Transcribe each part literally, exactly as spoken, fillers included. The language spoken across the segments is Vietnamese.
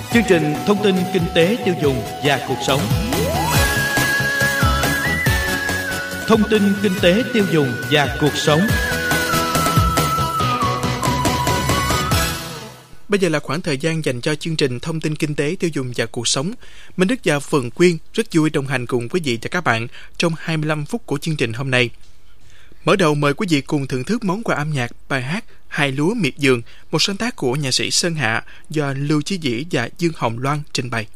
Chương trình thông tin kinh tế tiêu dùng và cuộc sống. Thông tin kinh tế tiêu dùng và cuộc sống. Bây giờ là khoảng thời gian dành cho chương trình thông tin kinh tế tiêu dùng và cuộc sống. Minh Đức và Phượng Quyên rất vui đồng hành cùng quý vị và các bạn trong hai mươi lăm phút của chương trình hôm nay. Mở đầu mời quý vị cùng thưởng thức món quà âm nhạc bài hát Hai lúa miệt vườn, một sáng tác của nhạc sĩ Sơn Hạ do Lưu Chí Dĩ và Dương Hồng Loan trình bày.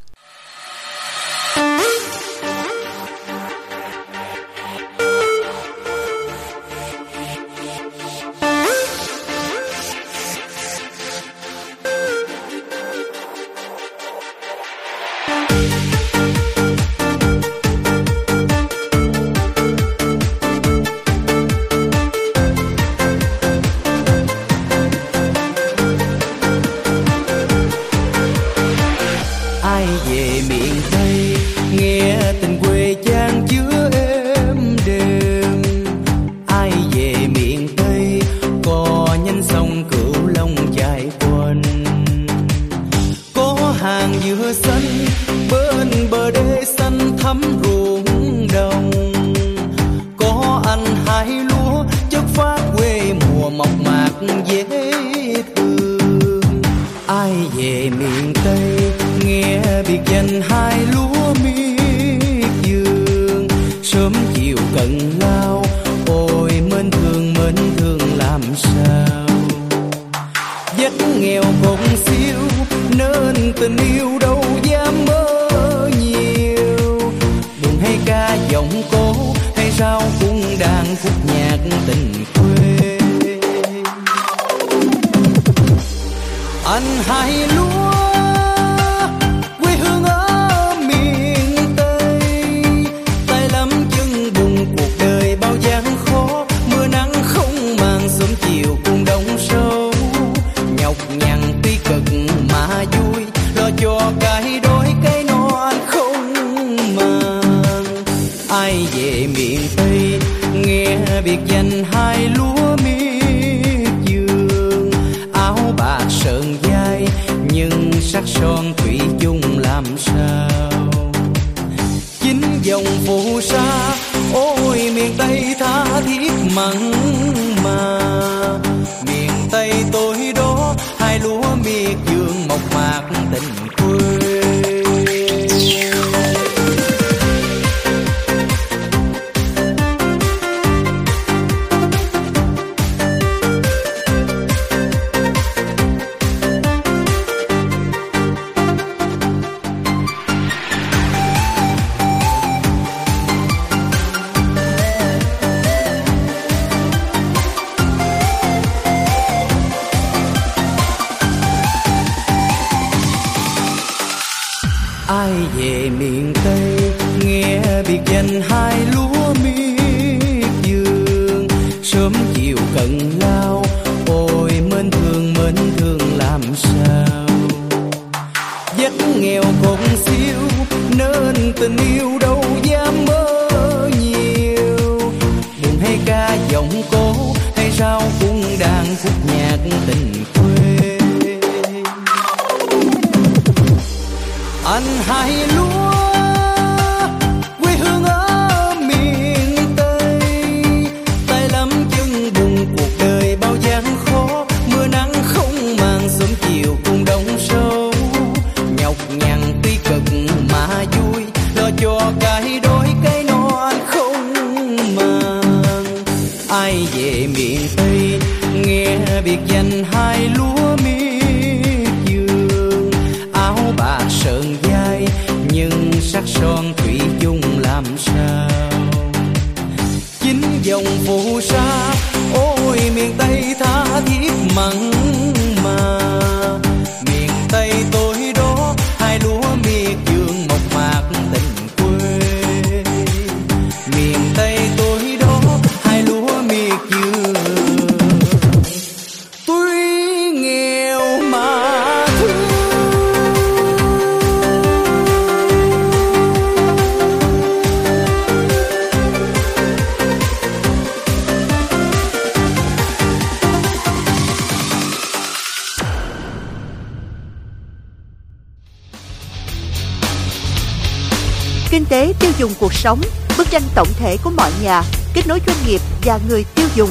Kinh tế tiêu dùng cuộc sống, bức tranh tổng thể của mọi nhà, kết nối doanh nghiệp và người tiêu dùng.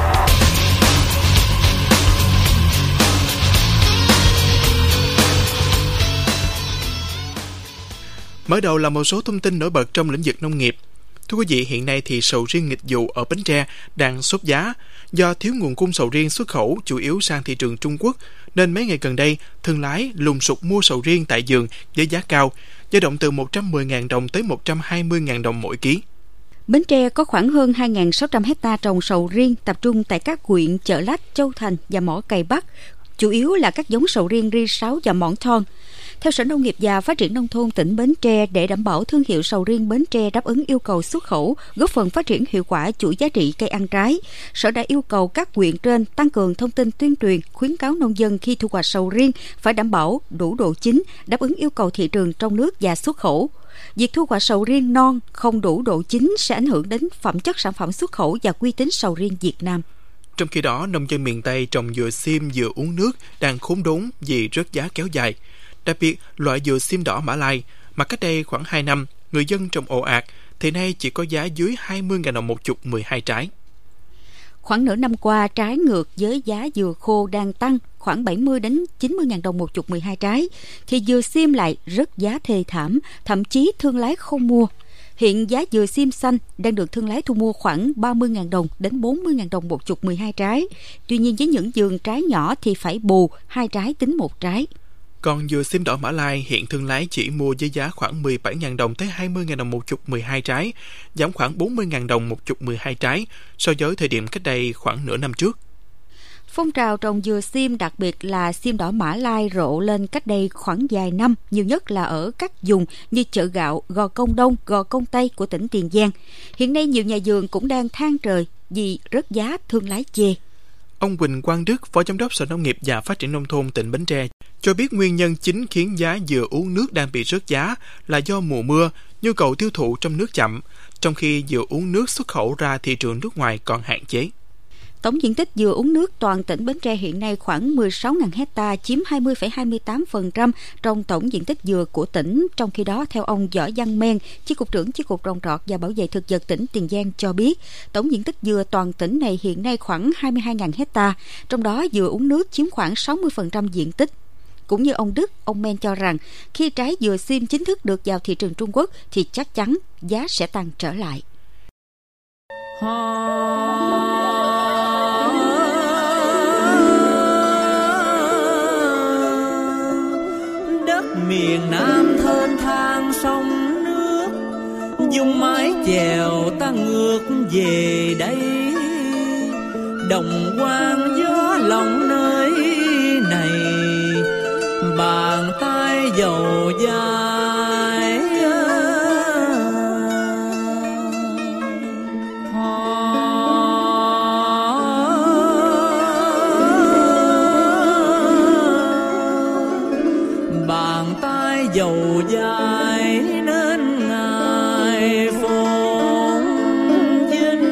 Mở đầu là một số thông tin nổi bật trong lĩnh vực nông nghiệp. Thưa quý vị, hiện nay thì sầu riêng nghịch vụ ở Bến Tre đang sốt giá. Do thiếu nguồn cung sầu riêng xuất khẩu chủ yếu sang thị trường Trung Quốc, nên mấy ngày gần đây, thương lái lùng sục mua sầu riêng tại vườn với giá cao, dao động từ một trăm mười nghìn đồng tới một trăm hai mươi nghìn đồng mỗi ký. Bến Tre có khoảng hơn hai nghìn sáu trăm hectare trồng sầu riêng tập trung tại các huyện Chợ Lách, Châu Thành và Mỏ Cày Bắc, chủ yếu là các giống sầu riêng ri sáu và mỏng thon. Theo Sở Nông nghiệp và Phát triển Nông thôn tỉnh Bến Tre, để đảm bảo thương hiệu sầu riêng Bến Tre đáp ứng yêu cầu xuất khẩu, góp phần phát triển hiệu quả chuỗi giá trị cây ăn trái, Sở đã yêu cầu các huyện trên tăng cường thông tin tuyên truyền, khuyến cáo nông dân khi thu hoạch sầu riêng phải đảm bảo đủ độ chín, đáp ứng yêu cầu thị trường trong nước và xuất khẩu. Việc thu hoạch sầu riêng non không đủ độ chín sẽ ảnh hưởng đến phẩm chất sản phẩm xuất khẩu và uy tín sầu riêng Việt Nam. Trong khi đó, nông dân miền Tây trồng dừa sim, dừa uống nước đang khốn đốn vì rớt giá kéo dài. Đặc biệt, loại dừa sim đỏ Mã Lai mà cách đây khoảng hai năm người dân trồng ồ ạt thì nay chỉ có giá dưới hai mươi nghìn đồng một chục mười hai trái. Khoảng nửa năm qua, trái ngược với giá dừa khô đang tăng khoảng bảy mươi đến chín mươi nghìn đồng một chục mười hai trái, thì dừa sim lại rớt giá thê thảm, thậm chí thương lái không mua. Hiện giá dừa sim xanh đang được thương lái thu mua khoảng ba mươi nghìn đồng đến bốn mươi nghìn đồng một chục mười hai trái. Tuy nhiên với những vườn trái nhỏ thì phải bù hai trái tính một trái. Còn dừa sim đỏ Mã Lai hiện thương lái chỉ mua với giá khoảng mười bảy nghìn đồng tới hai mươi nghìn đồng một chục mười hai trái, giảm khoảng bốn mươi nghìn đồng một chục mười hai trái so với thời điểm cách đây khoảng nửa năm trước. Phong trào trồng dừa sim, đặc biệt là sim đỏ Mã Lai rộ lên cách đây khoảng vài năm, nhiều nhất là ở các vùng như chợ Gạo, Gò Công Đông, Gò Công Tây của tỉnh Tiền Giang. Hiện nay nhiều nhà vườn cũng đang than trời vì rớt giá, thương lái chê. Ông Quỳnh Quang Đức, Phó Giám đốc Sở Nông nghiệp và Phát triển Nông thôn tỉnh Bến Tre, cho biết nguyên nhân chính khiến giá dừa uống nước đang bị rớt giá là do mùa mưa, nhu cầu tiêu thụ trong nước chậm, trong khi dừa uống nước xuất khẩu ra thị trường nước ngoài còn hạn chế. Tổng diện tích dừa uống nước toàn tỉnh Bến Tre hiện nay khoảng mười sáu nghìn hectare, chiếm hai mươi phẩy hai mươi tám phần trăm trong tổng diện tích dừa của tỉnh. Trong khi đó, theo ông Võ Văn Men, Chi cục trưởng Chi cục Trồng trọt và Bảo vệ thực vật tỉnh Tiền Giang cho biết, tổng diện tích dừa toàn tỉnh này hiện nay khoảng hai mươi hai nghìn hectare, trong đó dừa uống nước chiếm khoảng sáu mươi phần trăm diện tích. Cũng như ông Đức, ông Men cho rằng khi trái dừa sim chính thức được vào thị trường Trung Quốc thì chắc chắn giá sẽ tăng trở lại. Đất miền Nam thênh thang sông nước, dùng mái chèo ta ngược về đây. Đồng quang gió lòng nơi này, bàn tay dầu dài. Bàn tay dầu dài nên ngài phồn vinh.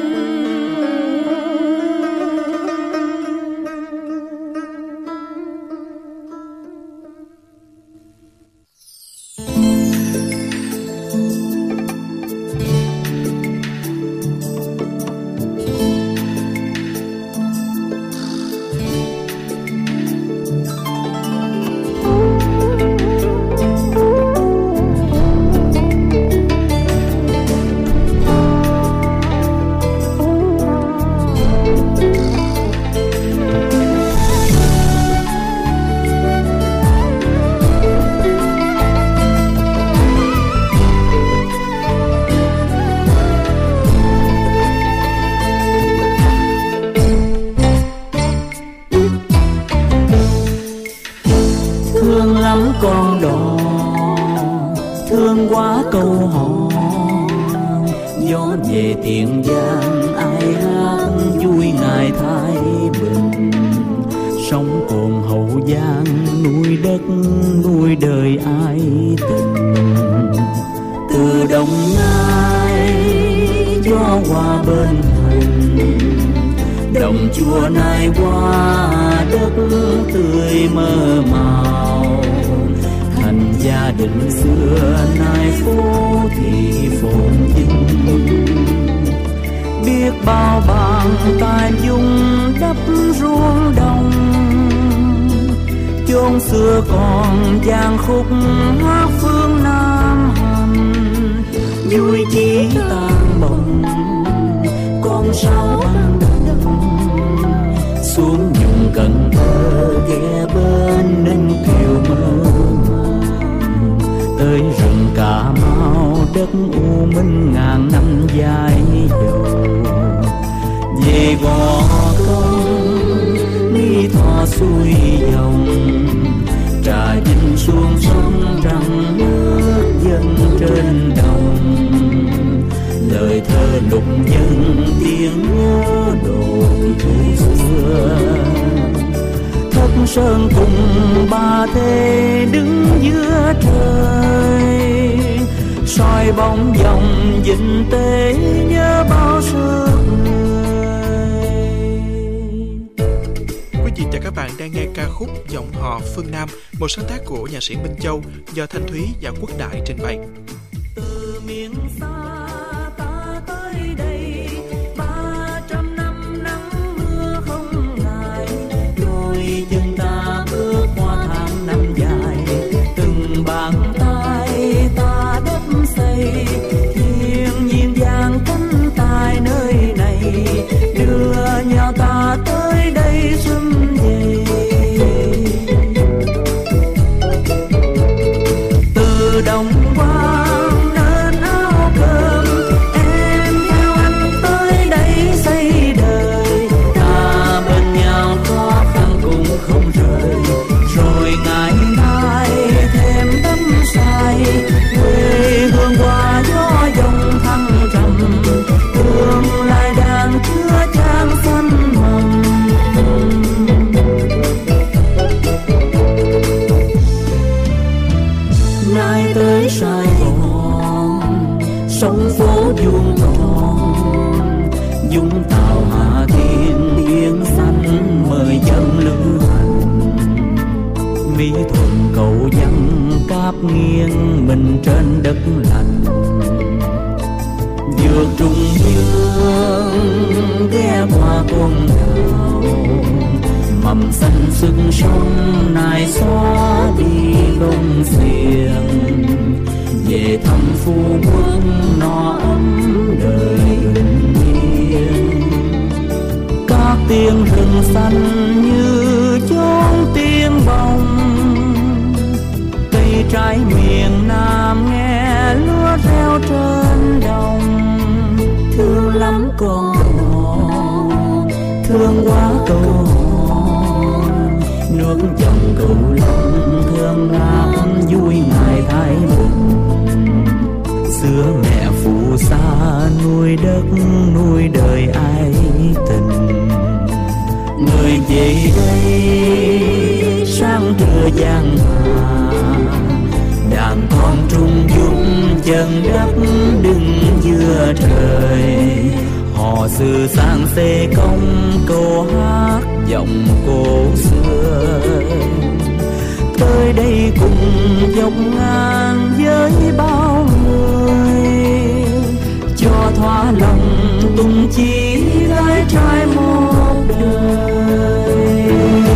Thương lắm con đò, thương quá câu hò. Gió về Tiền Giang ai hát vui ngày thái bình. Sông cồn Hậu Giang nuôi đất nuôi đời ai tình. Từ Đồng Nai gió qua bên Thành, đồng chùa nai qua đất tươi mơ màu. Thành gia đình xưa nay phố thị phồn vinh. Biết bao bàn tay dung đắp ruộng đồng, chốn xưa còn giang khúc hát phương Nam Hầm. Vui chỉ tan bồng con sao băng đồng, xuống dùng Cần Thơ ghé bên Ninh Kiều mơ màng. Tới rừng Cà Mau đất U Minh ngàn năm dài dầu. Về Gò Công mi thọ xuôi dòng, trà vinh xuống sông trăng nước dân trên đồng. Lời thơ lục nhân tiếng nhớ đồ thị xưa, Thất Sơn cùng Ba Thê đứng giữa trời, soi bóng dòng vịnh Tế nhớ bao xưa người. Quý vị và các bạn đang nghe ca khúc Giọng Hò Phương Nam, một sáng tác của nhạc sĩ Minh Châu do Thanh Thúy và Quốc Đại trình bày. Từ miền xa ta tới đây, ba trăm năm nắng mưa không ngại, đôi chân ta bước qua tháng năm dài. Từng bàn tay ta đắp xây, thiên nhiên giang cánh tay nơi này, đưa nhau ta tới đây xuân về. Từ đồng quang nên áo cơm, em theo anh tới đây xây đời. Ta bên nhau khó khăn cũng không rời, rồi ngày mai thêm đắm say. Quê hương qua gió dòng thăng trầm, tương lai đang chứa chan xanh mầm. Nay tới Sài Gòn, sông phố vuông tròn, Vũng Tàu Hà Tiên biển xanh mời dân lữ hành. Mỹ Thuận Cầu Giăng cáp nghiêng mình trên đất lành, vượt Trung Dương ghé qua con đảo, mầm xanh sưng sông nài xóa đi gông xiềng. Về thăm Phú Quốc no ấm đời bình yên, các tiếng rừng xanh như chốn tiếng bồng. Cây trái miền Nam nghe lúa reo trên đồng, thương lắm con hò, thương quá câu hò. Nước dòng Cửu Long thương ngát vui ngày thái bình. Xưa mẹ phù sa nuôi đất nuôi đời ai tình, người về đây sáng trưa giang hà. Đàn con trung dũng chân đất đứng giữa trời, hò sư sang xê công câu hát giọng cổ xưa. Tới đây cùng dọc ngang với bao người, cho thỏa lòng tung chỉ gái trai một đời.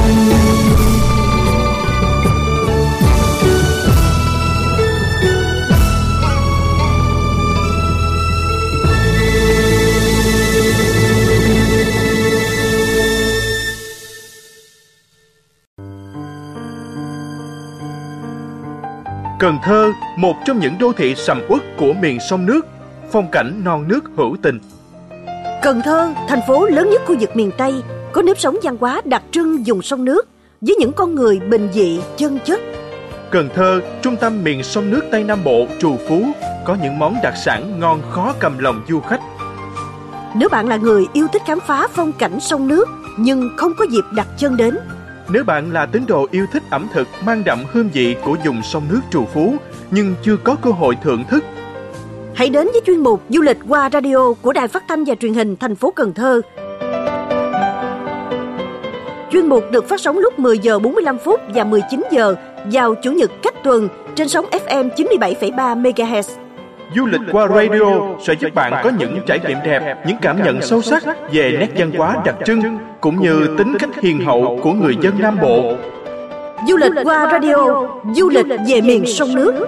Cần Thơ, một trong những đô thị sầm uất của miền sông nước, phong cảnh non nước hữu tình. Cần Thơ, thành phố lớn nhất khu vực miền Tây, có nếp sống văn hóa đặc trưng vùng sông nước, với những con người bình dị, chân chất. Cần Thơ, trung tâm miền sông nước Tây Nam Bộ, trù phú, có những món đặc sản ngon khó cầm lòng du khách. Nếu bạn là người yêu thích khám phá phong cảnh sông nước, nhưng không có dịp đặt chân đến. Nếu bạn là tín đồ yêu thích ẩm thực mang đậm hương vị của vùng sông nước trù phú, nhưng chưa có cơ hội thưởng thức, hãy đến với chuyên mục Du lịch qua radio của Đài Phát thanh và Truyền hình thành phố Cần Thơ. Chuyên mục được phát sóng lúc mười giờ bốn mươi lăm phút và mười chín giờ vào Chủ nhật cách tuần trên sóng ép em chín mươi bảy phẩy ba mê ga héc. Du lịch qua radio sẽ giúp bạn có những trải nghiệm đẹp, những cảm nhận sâu sắc về nét văn hóa đặc trưng, cũng như tính cách hiền hậu của người dân Nam Bộ. Du lịch qua radio, du lịch về miền sông nước.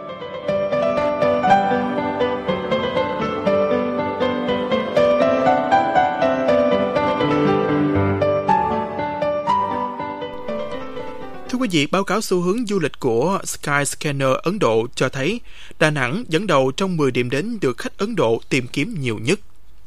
Thưa quý vị, báo cáo xu hướng du lịch của Skyscanner Ấn Độ cho thấy Đà Nẵng dẫn đầu trong mười điểm đến được khách Ấn Độ tìm kiếm nhiều nhất.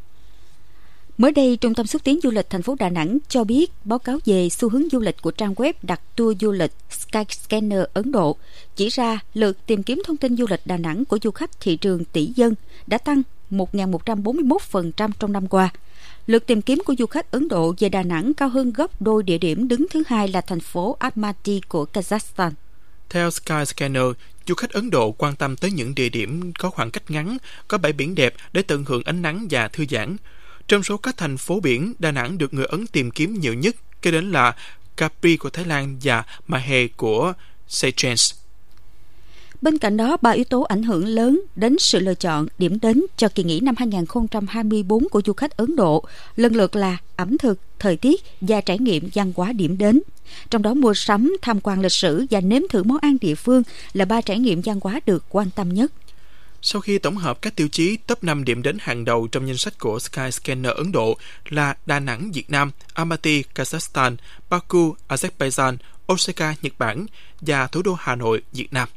Mới đây, Trung tâm xúc tiến du lịch thành phố Đà Nẵng cho biết báo cáo về xu hướng du lịch của trang web đặt tour du lịch Skyscanner Ấn Độ chỉ ra lượt tìm kiếm thông tin du lịch Đà Nẵng của du khách thị trường tỷ dân đã tăng một nghìn một trăm bốn mươi mốt phần trăm trong năm qua. Lượt tìm kiếm của du khách Ấn Độ về Đà Nẵng cao hơn gấp đôi địa điểm đứng thứ hai là thành phố Almaty của Kazakhstan. Theo Skyscanner, du khách Ấn Độ quan tâm tới những địa điểm có khoảng cách ngắn, có bãi biển đẹp để tận hưởng ánh nắng và thư giãn. Trong số các thành phố biển, Đà Nẵng được người Ấn tìm kiếm nhiều nhất, kế đến là Capri của Thái Lan và Mahe của Seychelles. Bên cạnh đó, ba yếu tố ảnh hưởng lớn đến sự lựa chọn điểm đến cho kỳ nghỉ năm hai không hai tư của du khách Ấn Độ lần lượt là ẩm thực, thời tiết và trải nghiệm văn hóa điểm đến. Trong đó, mua sắm, tham quan lịch sử và nếm thử món ăn địa phương là ba trải nghiệm văn hóa được quan tâm nhất. Sau khi tổng hợp các tiêu chí, top năm điểm đến hàng đầu trong danh sách của Skyscanner Ấn Độ là Đà Nẵng, Việt Nam, Almaty, Kazakhstan, Baku, Azerbaijan, Osaka, Nhật Bản và thủ đô Hà Nội, Việt Nam.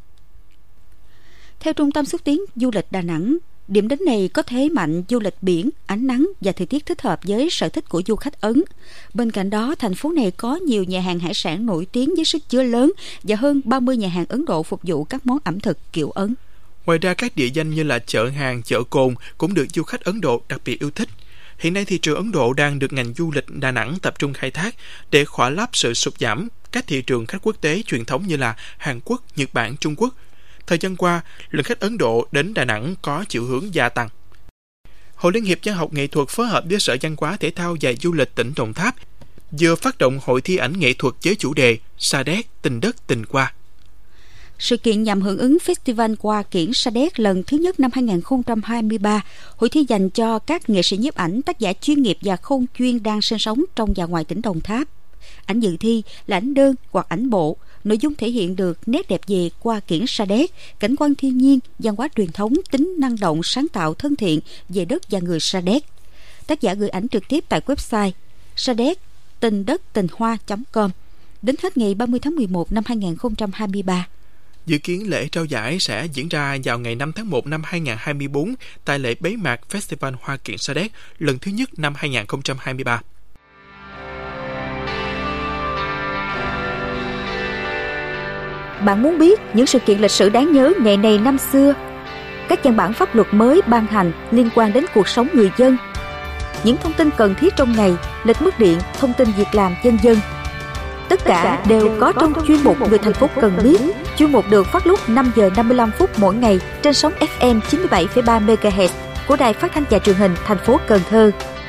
Theo Trung tâm xúc tiến du lịch Đà Nẵng, điểm đến này có thế mạnh du lịch biển, ánh nắng và thời tiết thích hợp với sở thích của du khách Ấn. Bên cạnh đó, thành phố này có nhiều nhà hàng hải sản nổi tiếng với sức chứa lớn và hơn ba mươi nhà hàng Ấn Độ phục vụ các món ẩm thực kiểu Ấn. Ngoài ra, các địa danh như là chợ hàng, chợ Cồn cũng được du khách Ấn Độ đặc biệt yêu thích. Hiện nay, thị trường Ấn Độ đang được ngành du lịch Đà Nẵng tập trung khai thác để khỏa lấp sự sụt giảm các thị trường khách quốc tế truyền thống như là Hàn Quốc, Nhật Bản, Trung Quốc. Thời gian qua, lượng khách Ấn Độ đến Đà Nẵng có chiều hướng gia tăng. Hội Liên hiệp Văn học Nghệ thuật phối hợp với Sở Văn hóa Thể thao và Du lịch tỉnh Đồng Tháp vừa phát động hội thi ảnh nghệ thuật với chủ đề Sa Đéc, tình đất, tình qua. Sự kiện nhằm hưởng ứng Festival Hoa Kiển Sa Đéc lần thứ nhất năm hai không hai ba, hội thi dành cho các nghệ sĩ nhiếp ảnh, tác giả chuyên nghiệp và không chuyên đang sinh sống trong và ngoài tỉnh Đồng Tháp. Ảnh dự thi là ảnh đơn hoặc ảnh bộ, nội dung thể hiện được nét đẹp về Hoa Kiển Sa Đéc, cảnh quan thiên nhiên, văn hóa truyền thống, tính năng động, sáng tạo, thân thiện về đất và người Sa Đéc. Tác giả gửi ảnh trực tiếp tại website sa đéc tình đất tình hoa chấm com đến hết ngày ba mươi tháng mười một năm hai không hai ba. Dự kiến lễ trao giải sẽ diễn ra vào ngày năm tháng một năm hai không hai tư tại lễ bế mạc Festival Hoa Kiển Sa Đéc lần thứ nhất năm hai không hai ba. Bạn muốn biết những sự kiện lịch sử đáng nhớ ngày này năm xưa, các văn bản pháp luật mới ban hành liên quan đến cuộc sống người dân, những thông tin cần thiết trong ngày, lịch mức điện, thông tin việc làm dân dân. Tất cả đều có trong chuyên mục Người thành phố cần biết. Chuyên mục được phát lúc năm giờ năm mươi lăm phút mỗi ngày trên sóng ép em chín mươi bảy phẩy ba mê ga héc của Đài Phát thanh và Truyền hình thành phố Cần Thơ.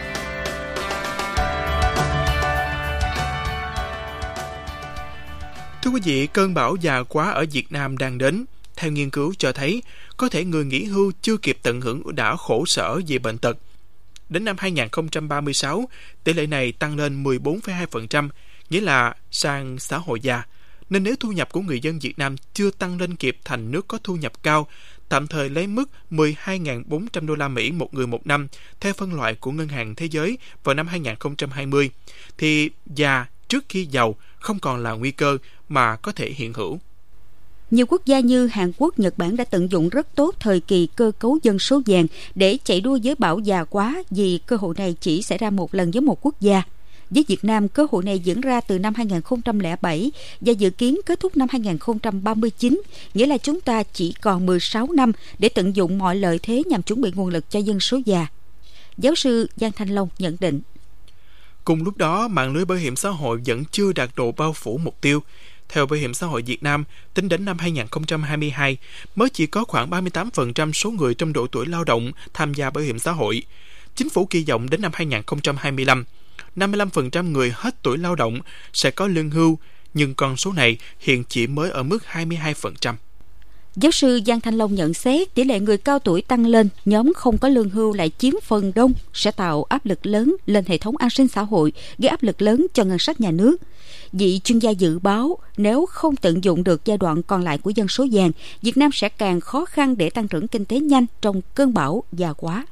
Thưa quý vị, cơn bão già quá ở Việt Nam đang đến. Theo nghiên cứu cho thấy, có thể người nghỉ hưu chưa kịp tận hưởng đã khổ sở vì bệnh tật. Đến năm hai không ba sáu, tỷ lệ này tăng lên mười bốn phẩy hai phần trăm, nghĩa là sang xã hội già. Nên nếu thu nhập của người dân Việt Nam chưa tăng lên kịp thành nước có thu nhập cao, tạm thời lấy mức mười hai nghìn bốn trăm đô la Mỹ một người một năm theo phân loại của Ngân hàng Thế giới vào năm hai không hai không, thì già trước khi giàu không còn là nguy cơ mà có thể hiện hữu. Nhiều quốc gia như Hàn Quốc, Nhật Bản đã tận dụng rất tốt thời kỳ cơ cấu dân số vàng để chạy đua với bão già quá, vì cơ hội này chỉ xảy ra một lần với một quốc gia. Với Việt Nam, cơ hội này diễn ra từ năm hai không không bảy và dự kiến kết thúc năm hai không ba chín, nghĩa là chúng ta chỉ còn mười sáu năm để tận dụng mọi lợi thế nhằm chuẩn bị nguồn lực cho dân số già. Giáo sư Giang Thanh Long nhận định. Cùng lúc đó, mạng lưới bảo hiểm xã hội vẫn chưa đạt độ bao phủ mục tiêu. Theo Bảo hiểm xã hội Việt Nam, tính đến năm hai không hai hai, mới chỉ có khoảng ba mươi tám phần trăm số người trong độ tuổi lao động tham gia bảo hiểm xã hội. Chính phủ kỳ vọng đến năm hai không hai lăm, năm mươi lăm phần trăm người hết tuổi lao động sẽ có lương hưu, nhưng con số này hiện chỉ mới ở mức hai mươi hai phần trăm. Giáo sư Giang Thanh Long nhận xét tỷ lệ người cao tuổi tăng lên, nhóm không có lương hưu lại chiếm phần đông sẽ tạo áp lực lớn lên hệ thống an sinh xã hội, gây áp lực lớn cho ngân sách nhà nước. Vị chuyên gia dự báo nếu không tận dụng được giai đoạn còn lại của dân số vàng, Việt Nam sẽ càng khó khăn để tăng trưởng kinh tế nhanh trong cơn bão già hóa.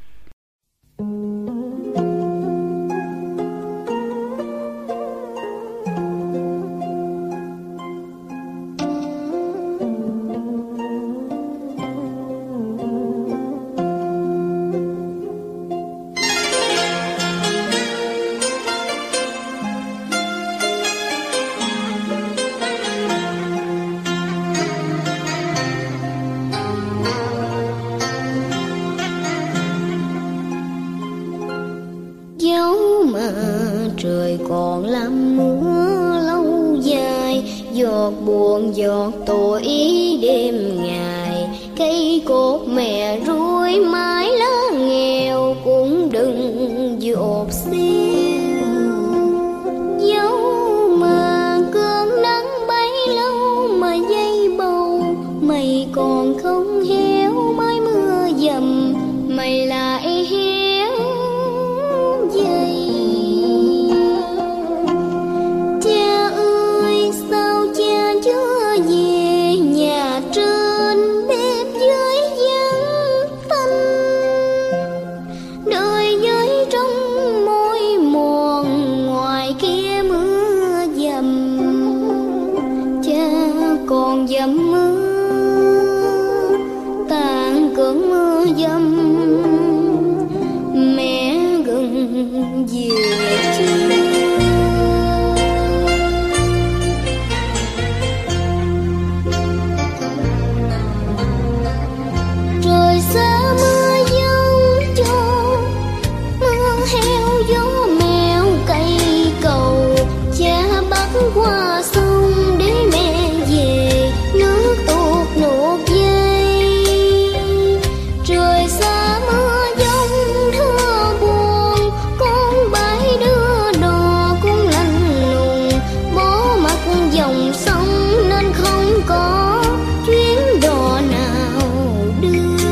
Trời còn làm mưa lâu dài, giọt buồn giọt tội đêm ngày. Cây cột mẹ ruồi mái lá nghèo cũng đừng dột xiêu. Dẫu mà cơn nắng bấy lâu mà dây bầu, mày còn không héo mới mưa dầm, mày lại héo dây. Dầm mưa tàn cơn mưa dầm, mẹ gần về chưa. Trời xa mưa giông cho, mưa heo gió mèo cây cầu, cha bắt qua sông để mẹ về. Nước tuột nốt dây, trời xa mưa giông thưa buồn, con bãi đưa đò cũng lạnh lùng, bó mặt dòng sông nên không có chuyến đò nào đưa.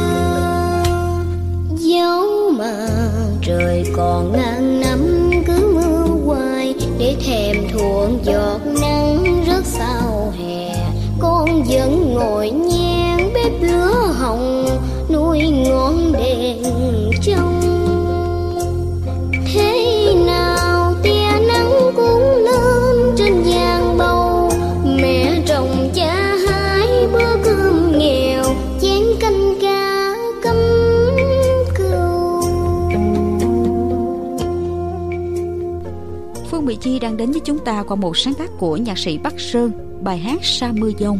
Dẫu mà trời còn ngàn năm cứ mưa hoài, để thèm thuồng giọt nắng rớt sau hè, con vẫn ngồi nhang bếp lửa hồng, nuôi ngọn đèn trong. Thế nào tia nắng cũng lên trên giang bầu, mẹ trồng cha hái bữa cơm nghèo, chén canh cá cắm cừu. Phương Mỹ Chi đang đến với chúng ta qua một sáng tác của nhạc sĩ Bắc Sơn, bài hát Sa Mưa Giông.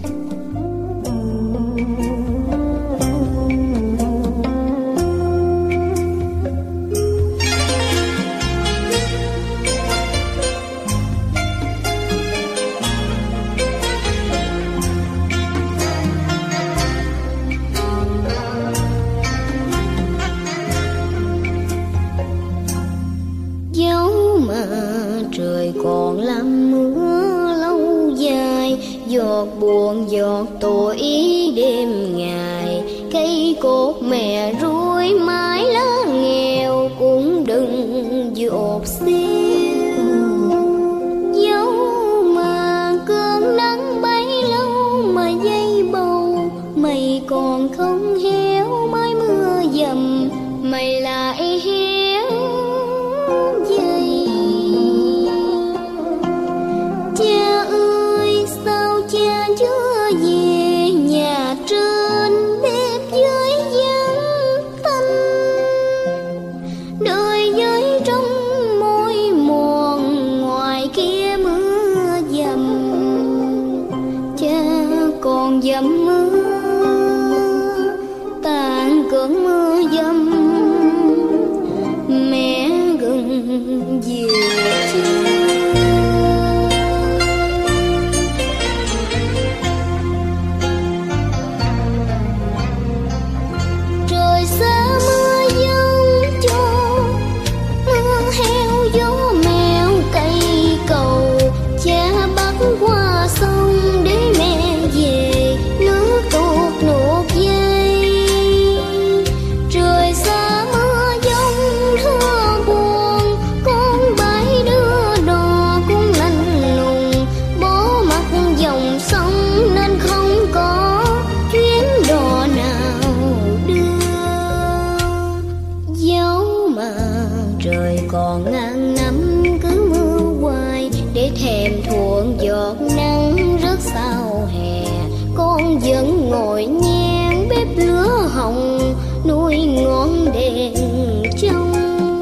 Dẫu mà trời còn làm mưa lâu dài, giọt buồn giọt tội đêm ngày. Cây cột mẹ ruồi mái lá nghèo cũng đừng dột xiêu. Dẫu mà cơn nắng bấy lâu mà dây bầu, mày còn không héo mới mưa dầm, mày lại héo dây. Cha ơi sao cha chưa về nhà trên bếp dưới vắng tanh, đời với trong môi mòn ngoài kia mưa dầm. Cha còn dầm mưa tàn cơn mưa dầm, mẹ gần về chưa. Trời xa mưa giông cho, mưa heo gió mèo con vẫn ngồi nhang bếp lửa hồng nuôi ngọn đèn trong.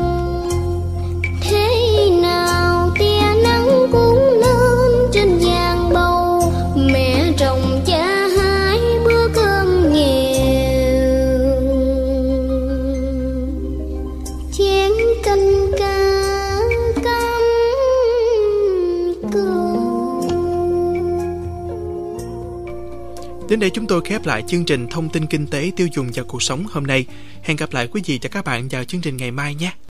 Thế nào tia nắng cũng lên trên giang bầu, mẹ trồng cha hái bữa cơm nghèo. Chén canh cá cắm cơm. Đến đây chúng tôi khép lại chương trình Thông tin Kinh tế Tiêu dùng và Cuộc sống hôm nay. Hẹn gặp lại quý vị và các bạn vào chương trình ngày mai nhé.